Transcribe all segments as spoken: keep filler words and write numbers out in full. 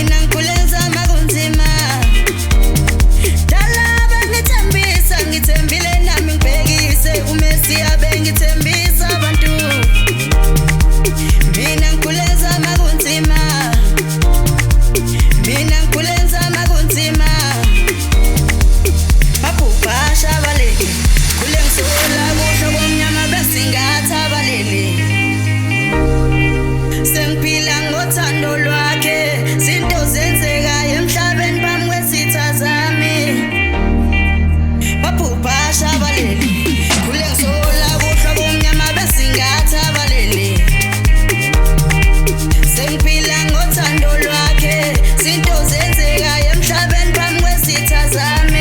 mina ngikulenza makunzima dala bengithembisa ngithembile nami ngibhekise uMesiya bengithembisa abantu mina ngikulenza makunzima mina ngikulenza makunzima babhubhasha balele kule ngisola kusho komnyama besingatha balele sengiphila ngothando lwakhe zinto zenzeka emhlabeni bami kwezitha zami babhubhasha balele kule ngisola kusho komnyama besingatha balele sengiphila ngothando lwakhe zinto zenzeka emhlabeni bami kwezitha zami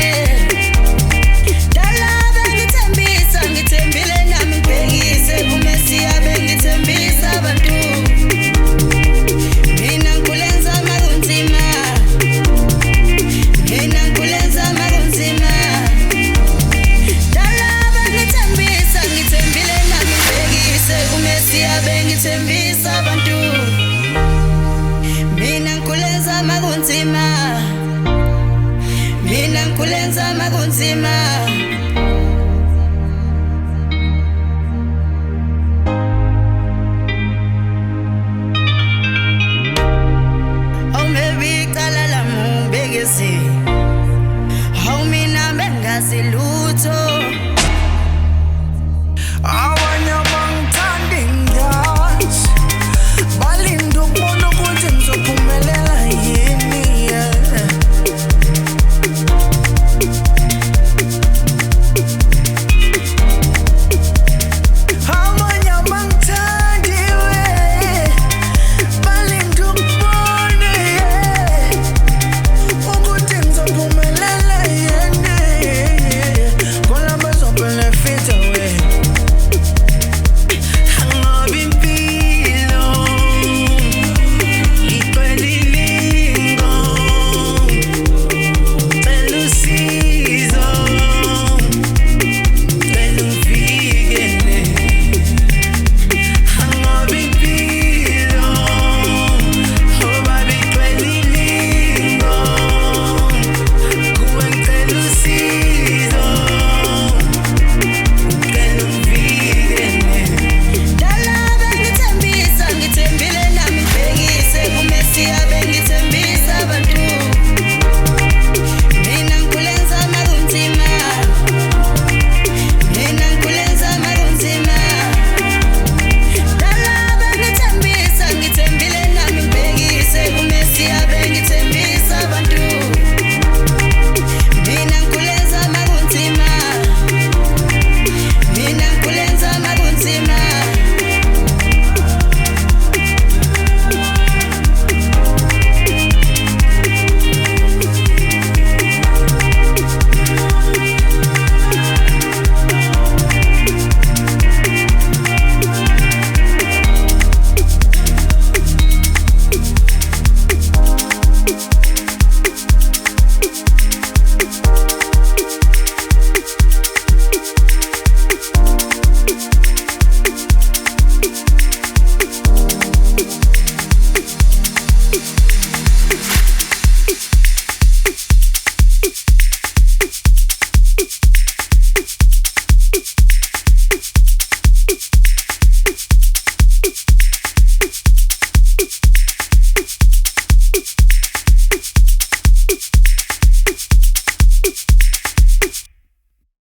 dala bengithembisa ngithembile nami ngibhekise uMesiya bengithembisa abantu mina ngikulenza makunzima mina ngikulenza makunzima dala bengithembisa ngithembile nami ngibhekise uMesiya bengithembisa abantu mina ngikulenza makunzima mina ngikulenza makunzima oh maybe cala la mu begesi